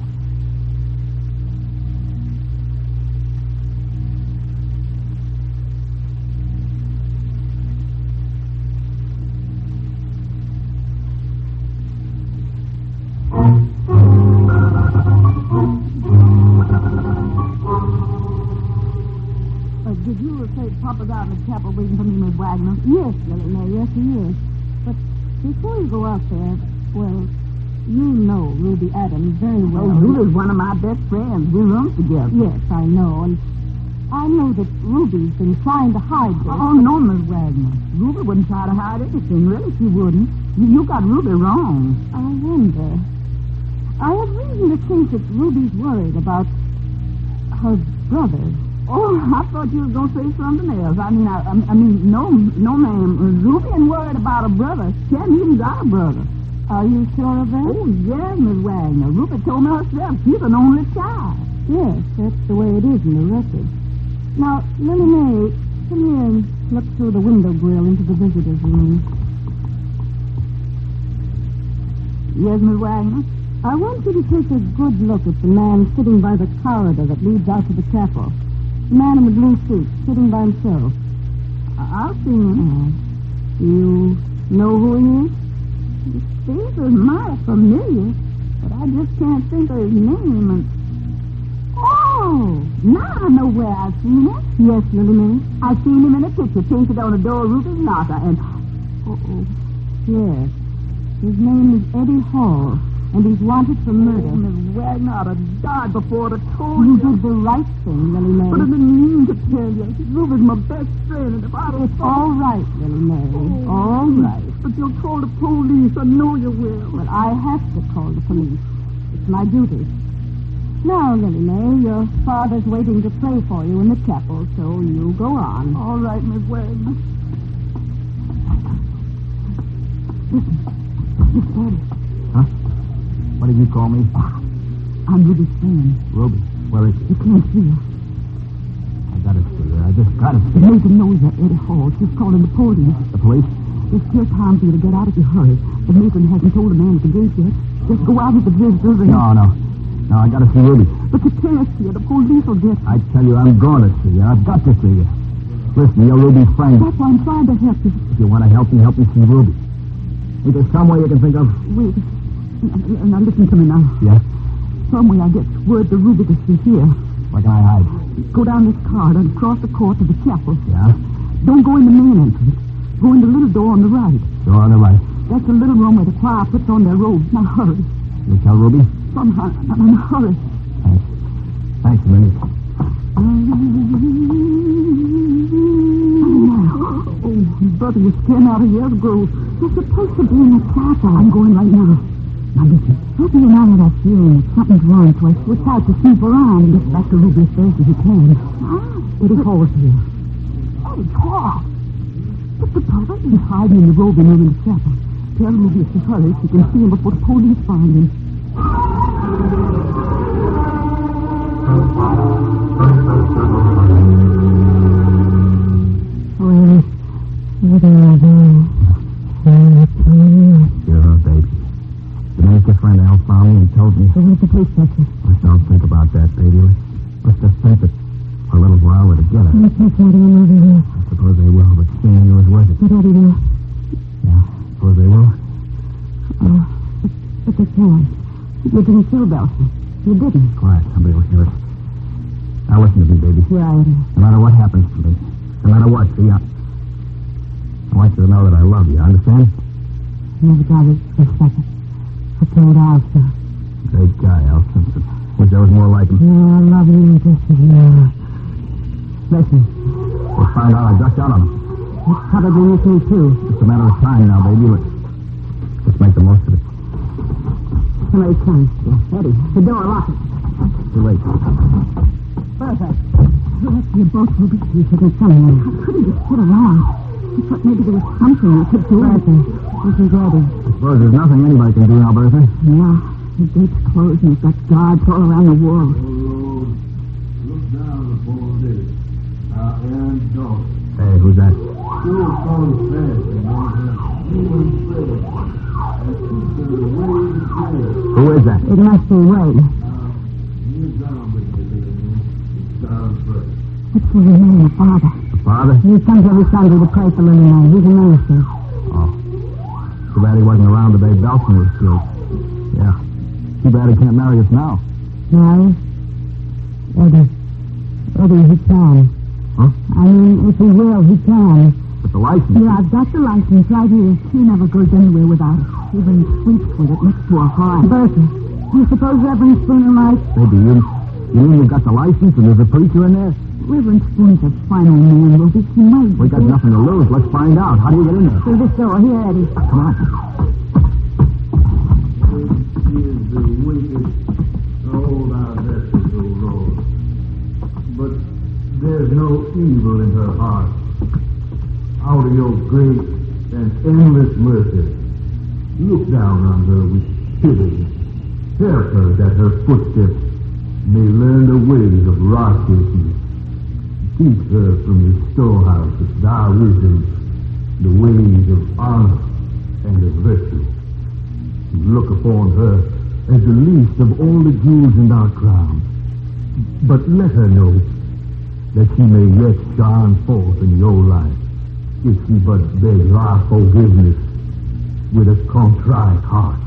Did you say Papa's out in the chapel waiting for me, Miss Wagner? Yes, Lily Mae, yes, he is. But before you go out there, well, you know Ruby Adams very well. Oh, Ruby's one of my best friends. We room together. Yes, I know. And I know that Ruby's been trying to hide this. Oh, no, Miss Wagner. Ruby wouldn't try to hide anything. Really, she wouldn't. You, you got Ruby wrong. I wonder. I have reason to think that Ruby's worried about her brother. Oh, I thought you was going to say something else. I mean, I, I mean, no, no, ma'am. Ruby ain't worried about her brother. She hasn't even got a brother. Are you sure of that? Oh, yes, Miss Wagner. Ruby told me herself she's an only child. Yes, that's the way it is in the record. Now, Lily Mae, come here and look through the window grill into the visitor's room. Yes, Miss Wagner? I want you to take a good look at the man sitting by the corridor that leads out to the chapel. The man in the blue suit, sitting by himself. I've seen him. You know who he is? His face is mighty familiar, but I just can't think of his name. And oh, now I know where I've seen him. Yes, Lily Mae. I've seen him in a picture painted on the door of Ruby's locker, and oh, yes, his name is Eddie Hall. And he's wanted for murder. Oh, Miss Wagner, I'd have died before I'd have told you. You did the right thing, Lily Mae. But I didn't mean to tell you. Ruby's my best friend, and if I don't... It's all right, Lily Mae. Oh, all right. But you'll call the police. I know you will. Well, I have to call the police. It's my duty. Now, Lily Mae, your father's waiting to pray for you in the chapel, so you go on. All right, Miss Wagner. Listen. Miss Daddy. Huh? What did you call me? I'm Ruby's friend. Ruby? Where is she? You can't see her. I gotta see her. I just gotta see her. The matron knows that Eddie Hall. She's calling the police. The police? There's still time for you to get out if you hurry. The matron hasn't told the man at the gate yet. Just go out with the visitors and... No, no. No, I gotta see Ruby. But you can't see her. The police will get her. I tell you, I'm gonna see her. I've got to see her. Listen, you're Ruby's friend. That's why I'm trying to help you. If you want to help me, help me see Ruby. Is there some way you can think of? Wait. Now, listen to me now. Yes? Some way I get word to Ruby that she's here. Where can I hide? Go down this corridor and cross the court to the chapel. Yeah? Don't go in the main entrance. Go in the little door on the right. Door on the right. That's the little room where the choir puts on their robes. Now, hurry. You tell Ruby? Somehow. Now, hurry. Thanks. Thanks a minute. Oh, brother, you're scaring out of your grove. You're supposed to be in the chapel. I'm going right now. Now, listen. Ruby and I had that feeling that something's wrong, so I switch out to sneak around and get back to Ruby as fast as you can. Ah, Eddie Hall's here. Eddie Hall? But the brother is hiding in the robing room in the chapel. Tell Ruby to hurry so you can see him before the police find him. Well, what do I do? You're her baby. The minister friend Al found me and told me. So where's the police taxi? Let's don't think about that, baby. Let's just think that for a little while we're together. Let's take Daddy and Ruby here. I suppose they will, but seeing you is worth it. But Daddy will. Yeah, suppose they will. Oh, but, but they can't. You didn't kill Belson. You didn't. Quiet, somebody will hear us. Now listen to me, baby. Yeah, I do. No matter what happens to me, no matter what, see, I, I want you to know that I love you, understand? Never got it for a second. I told Al so. Great guy, Al Simpson. Wish I was more like him. No, I love you just as you are. Listen. We'll find out I just got him. It's probably with me, too. It's a matter of time now, baby. Let's, let's make the most of it. Somebody's coming. Yeah, Eddie, the door, lock it. Too late. Bertha. Yes, you're both Ruby. You should have somewhere. How couldn't you sit around? I thought maybe there was something you could do. Bertha, this is Eddie. I suppose there's nothing anybody can do now, Bertha. Yeah, the gate's closed and it's got guards all around the wall. Look down before this. Now, Aaron Jones. Hey, who's that? Still going fast, you know. Moving fast. And keep to the way to clear. Who is that? It must be Wade. Now, you down with me, little man. It sounds great. What's his name, the father? The father? He comes every Sunday to pray for little man. He's a minister. Oh. Too bad he wasn't around the day Belson was killed. Yeah. Too bad he can't marry us now. Marry? Eddie. Eddie, he can. Huh? I mean, if he will, he can. But the license... Yeah, I've got the license right here. He never goes anywhere without it. Even sleeps with it next to a heart. Bertha, you suppose Reverend Spooner might? Baby, you, you mean you've got the license and there's a preacher in there? Reverend Spooner's a fine old man, Ruby. He might. We got nothing to lose. Let's find out. How do you get in there? Through this door. Here, Eddie. Come on. She is the weakest old our vessels, O Lord. But there's no evil in her heart. Out of your great and endless mercy, look down on her with pity. Help her that her footsteps may learn the ways of righteousness. Teach her from the storehouse of thy wisdom the ways of honor and of virtue. Look upon her as the least of all the jewels in our crown. But let her know that she may yet shine forth in your life if she but beg thy forgiveness with a contrite heart.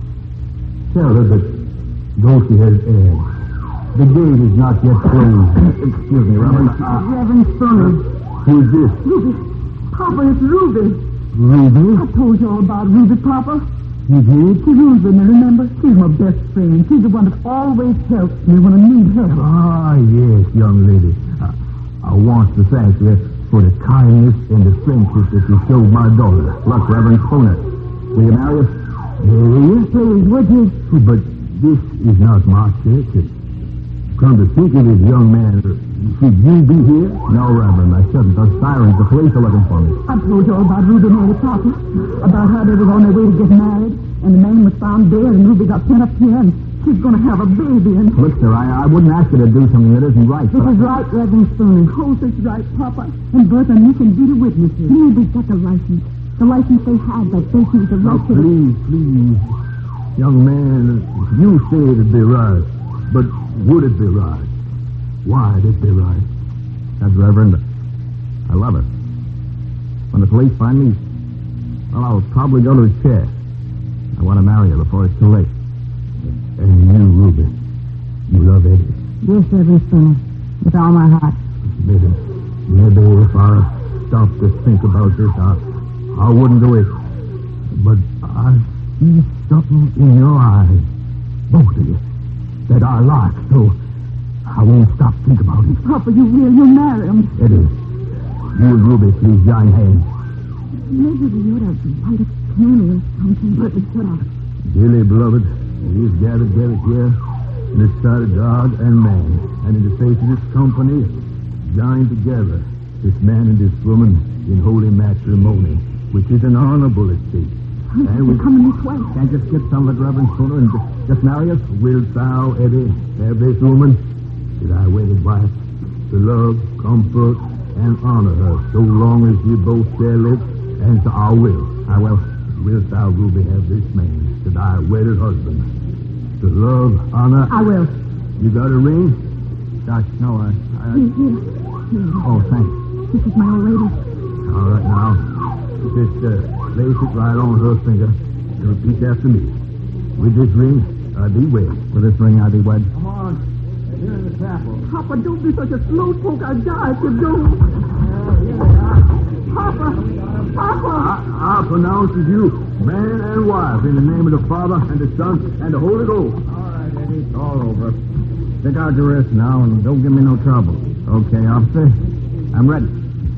Tell her that though she has erred, the gate is not yet closed. Excuse me, Reverend. Uh, Reverend Spooner. who's this? Ruby. Papa, it's Ruby. Ruby? I told you all about Ruby, Papa. You did? She's Ruby, remember? She's my best friend. She's the one that always helps me when I need help. Ah, yes, young lady. I, I want to thank you for the kindness and the friendship that you showed my daughter. Look, Reverend Spooner. Will you marry us? Yes, Please, would you? but this is not my church. Come to think of it, young man, should you be here? No, Reverend, I shouldn't. Those sirens, the police are looking for me. I told you all about Ruby and Eddie, Papa. About how they was on their way to get married, and the man was found dead, and Ruby got pent up here, and she's going to have a baby, and... Look, sir, I, I wouldn't ask you to do something that isn't right. This is right, Reverend Spooner. Of course it's right, Papa. And Bertha, you can be the witnesses. Ruby's got the license. The license they had that they think the Now, right to... please, please, young man, you say it'd be right, but would it be right? Why'd it be right? That's Reverend. I love her. When the police find me, well, I'll probably go to the chair. I want to marry her before it's too late. And you, Ruby, you love Eddie. Yes, Reverend Spooner. With all my heart. Maybe, maybe if I stopped to think about this, I, I wouldn't do it. But I see something in your eyes, both of you, that I like, so I won't stop to think about it. Papa, you will. You'll marry him. Eddie, you and Ruby, please join hands. Maybe we ought to light a candle or something, but it's shut off. Dearly beloved, we've gathered together here in the sight of God and man, and in the face of this company, joined together, this man and this woman, in holy matrimony, which is an honorable estate. And we're coming this way. Can't just get some of it, Reverend Spooner, and just, just marry us? Wilt thou, Eddie, have this woman, thy wedded wife, to love, comfort, and honor her so long as you both shall live, and to our will. I will. Wilt thou, Ruby, have this man, to thy wedded husband, to love, honor... I will. You got a ring? Gosh, no, I... I Here, here. Here. oh, thanks. This is my old lady. All right, now, just uh, place it right on her finger and repeat after me. With this ring, I be wed. With this ring, I'll be wed. Come on. Here in the chapel. Papa, don't be such a slowpoke. I'll die if you do. Papa! Papa! I, I pronounce you man and wife in the name of the Father and the Son and the Holy Ghost. All right, Eddie, it's all over. Take out your wrist now and don't give me no trouble. Okay, officer? I'm ready.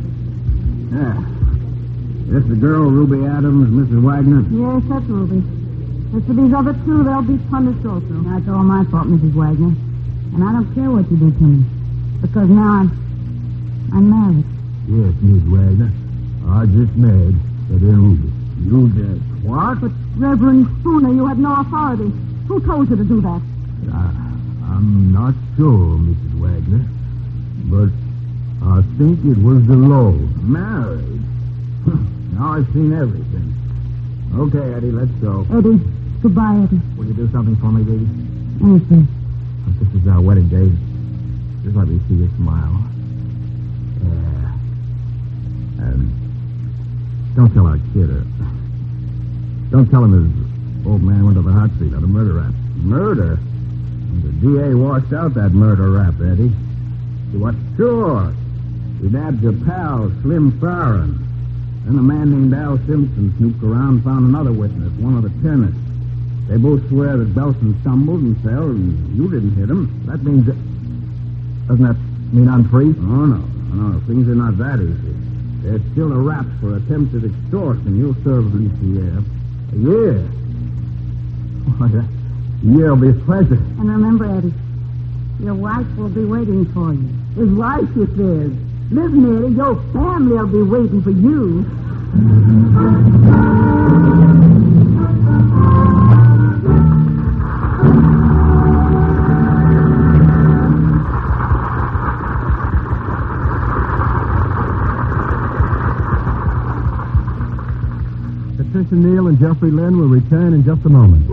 Yeah. This the girl, Ruby Adams, Missus Wagner? Yes, that's Ruby. As for these other two, they'll be punished also. That's all my fault, Missus Wagner. And I don't care what you do to me. Because now I'm... I'm married. Yes, Miss Wagner. I just married that there Ruby. You just what? But, Reverend Spooner, you had no authority. Who told you to do that? I, I'm not sure, Missus Wagner. But I think it was the Lord. Married? Now I've seen everything. Okay, Eddie, let's go. Eddie, goodbye, Eddie. Will you do something for me, baby? Anything. This is our wedding day. Just let me see you smile. Yeah. And don't tell our kid. Uh, don't tell him his old man went to the hot seat on a murder rap. Murder? The D A washed out that murder rap, Eddie. What? Sure. He nabbed your pal, Slim Farron. Then a man named Al Simpson snooped around and found another witness, one of the tenants. They both swear that Belson stumbled and fell, and you didn't hit him. That means that... Doesn't that mean I'm free? Oh, no. No, things are not that easy. There's still a rap for attempted extortion. You'll serve at least a year. A year? Why, a year will be a pleasure. And remember, Eddie, your wife will be waiting for you. His wife, she says. Listen, Eddie, your family will be waiting for you. Patricia Neal and Jeffrey Lynn will return in just a moment.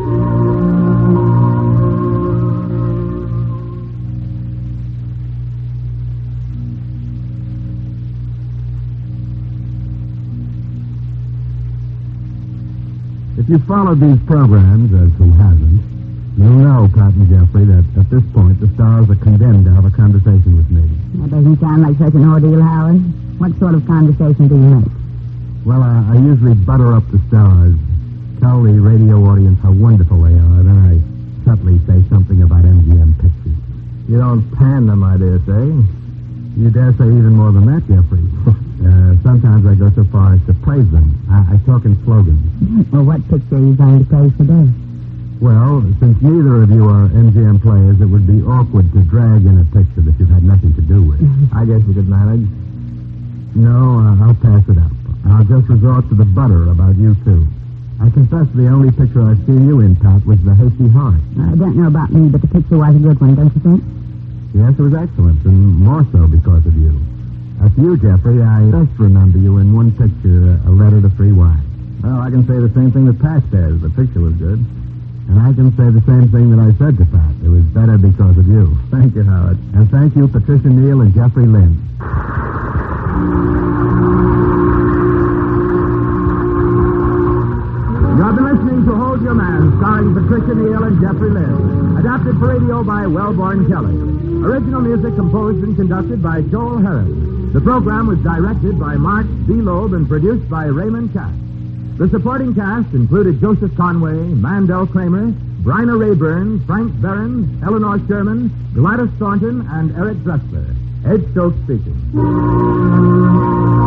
If you followed these programs, as who hasn't, you'll know, Cotton Jeffrey, that at this point the stars are condemned to have a conversation with me. That doesn't sound like such an ordeal, Howard. What sort of conversation do you make? Well, I, I usually butter up the stars, tell the radio audience how wonderful they are, then I subtly say something about M G M Pictures. You don't pan them, I dare say. You dare say even more than that, Jeffrey. uh, sometimes I go so far as to praise them. I, I talk in slogans. Well, what picture are you going to praise today? Well, since neither of you are M G M players, it would be awkward to drag in a picture that you've had nothing to do with. I guess you could manage. No, uh, I'll pass it up. I'll just resort to the butter about you two. I confess the only picture I've seen you in, Pat, was The Hasty Heart. I don't know about me, but the picture was a good one, don't you think? Yes, it was excellent, and more so because of you. As for you, Jeffrey, I just remember you in one picture, A Letter to Three Wives. Well, I can say the same thing that Pat says. The picture was good. And I can say the same thing that I said to Pat. It was better because of you. Thank you, Howard. And thank you, Patricia Neal and Jeffrey Lynn. You have been listening to Hold Your Man, starring Patricia Neal and Jeffrey Lynn. Adapted for radio by Wellborn Kelly. Original music composed and conducted by Joel Herron. The program was directed by Mark D. Loeb and produced by Raymond Cass. The supporting cast included Joseph Conway, Mandel Kramer, Bryna Rayburn, Frank Behrens, Eleanor Sherman, Gladys Thornton, and Eric Dressler. Ed Stokes speaking.